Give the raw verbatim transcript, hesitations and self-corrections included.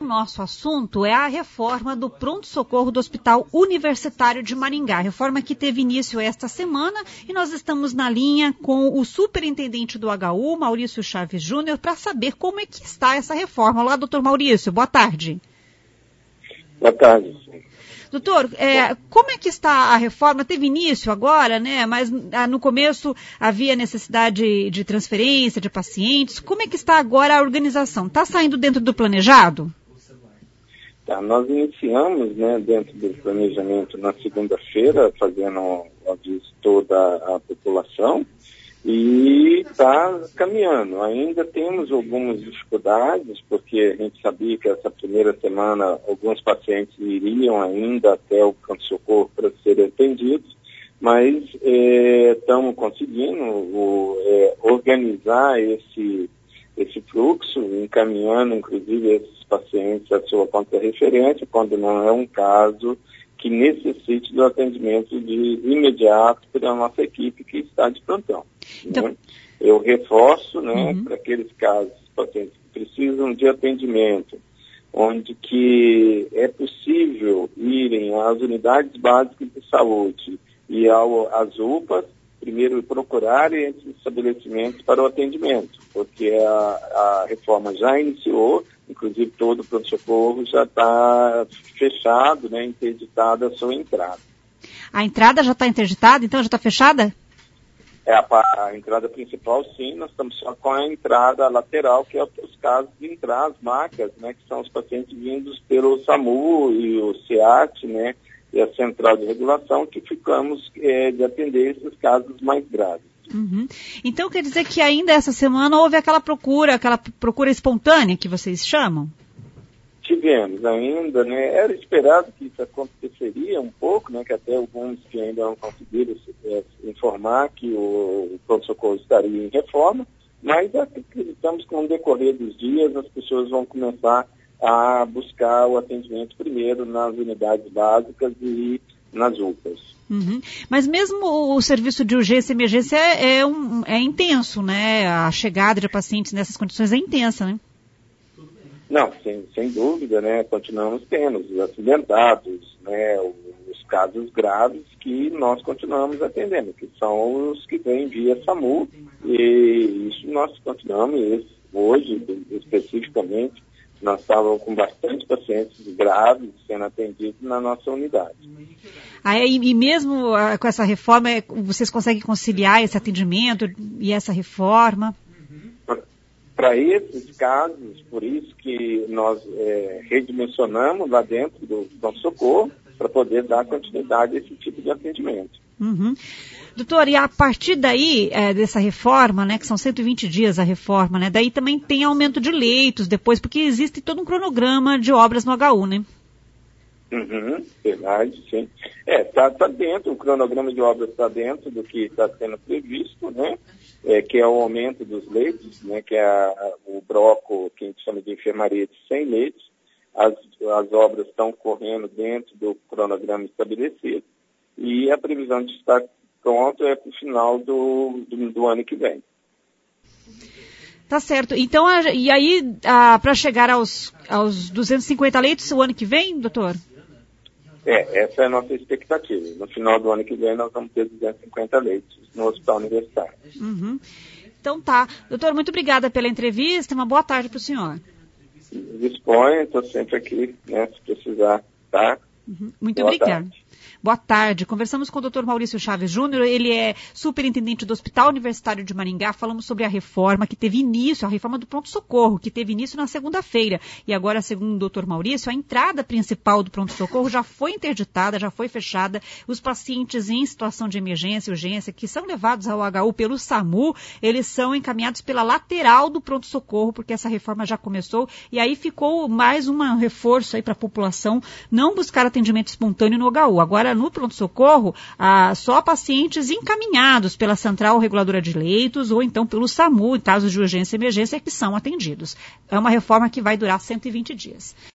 O nosso assunto é a reforma do pronto-socorro do Hospital Universitário de Maringá, reforma que teve início esta semana, e nós estamos na linha com o superintendente do H U, Maurício Chaves Júnior, para saber como é que está essa reforma. Olá, doutor Maurício, boa tarde. Boa tarde. Doutor, é, como é que está a reforma? Teve início agora, né? Mas ah, no começo havia necessidade de transferência de pacientes. Como é que está agora a organização? Está saindo dentro do planejado? Tá, nós iniciamos, né, dentro do planejamento na segunda-feira, fazendo aviso toda a população, e está caminhando. Ainda temos algumas dificuldades, porque a gente sabia que essa primeira semana alguns pacientes iriam ainda até o pronto-socorro para serem atendidos, mas estamos é, conseguindo o, é, organizar esse, esse fluxo, encaminhando inclusive esses pacientes à sua conta de referência, quando não é um caso que necessite do atendimento de imediato pela nossa equipe que está de plantão. Então, né? Eu reforço, né, uhum. para aqueles casos, pacientes que precisam de atendimento, onde que é possível irem às unidades básicas de saúde e ao, às U P As, primeiro procurarem esses estabelecimentos para o atendimento, porque a, a reforma já iniciou, inclusive todo o pronto-socorro já está fechado, né, interditada a sua entrada. A entrada já está interditada, então já está fechada? É a, a entrada principal, sim, nós estamos só com a entrada lateral, que é os casos de entrar as macas, né, que são os pacientes vindos pelo SAMU e o SEAT, né, e a Central de Regulação, que ficamos é, de atender esses casos mais graves. Uhum. Então quer dizer que ainda essa semana houve aquela procura, aquela procura espontânea que vocês chamam? Tivemos ainda, né? Era esperado que isso aconteceria um pouco, né? Que até alguns que ainda não conseguiram é, informar que o, o pronto-socorro estaria em reforma, mas acreditamos que no decorrer dos dias as pessoas vão começar a buscar o atendimento primeiro nas unidades básicas e nas U P As. Uhum. Mas mesmo o serviço de urgência e emergência é, é, um, é intenso, né? A chegada de pacientes nessas condições é intensa, né? Não, sem, sem dúvida, né? Continuamos tendo os acidentados, né? Os casos graves que nós continuamos atendendo, que são os que vêm via SAMU, e isso nós continuamos, hoje especificamente, nós estávamos com bastante pacientes graves sendo atendidos na nossa unidade. Ah, e, e mesmo ah, com essa reforma, vocês conseguem conciliar esse atendimento e essa reforma? Para esses casos, por isso que nós é, redimensionamos lá dentro do pronto-socorro para poder dar continuidade a esse tipo de atendimento. Uhum. Doutor, e a partir daí, é, dessa reforma, né, que são cento e vinte dias a reforma, né, daí também tem aumento de leitos depois, porque existe todo um cronograma de obras no H U, né? Uhum, verdade, sim. É, está tá dentro, o cronograma de obras está dentro do que está sendo previsto, né? É, que é o aumento dos leitos, né? Que é a, a, o bloco que a gente chama de enfermaria de cem leitos. As, as obras estão correndo dentro do cronograma estabelecido e a previsão de estar pronto é para o final do, do, do ano que vem. Tá certo. Então, a, e aí, para chegar aos, aos duzentos e cinquenta leitos o ano que vem, doutor? É, essa é a nossa expectativa. No final do ano que vem, nós vamos ter duzentos e cinquenta leitos no Hospital Universitário. Uhum. Então tá. Doutor, muito obrigada pela entrevista. Uma boa tarde para o senhor. Disponha, estou sempre aqui, né, se precisar, tá? Uhum. Muito boa obrigada. Tarde. Boa tarde. Conversamos com o doutor Maurício Chaves Júnior, ele é superintendente do Hospital Universitário de Maringá. Falamos sobre a reforma que teve início, a reforma do pronto-socorro, que teve início na segunda-feira. E agora, segundo o doutor Maurício, a entrada principal do pronto-socorro já foi interditada, já foi fechada. Os pacientes em situação de emergência e urgência, que são levados ao H U pelo SAMU, eles são encaminhados pela lateral do pronto-socorro, porque essa reforma já começou. E aí ficou mais um reforço aí para a população não buscar atendimento espontâneo no H U. Agora, no pronto-socorro, ah, só pacientes encaminhados pela Central Reguladora de Leitos ou então pelo SAMU, em casos de urgência e emergência, que são atendidos. É uma reforma que vai durar cento e vinte dias.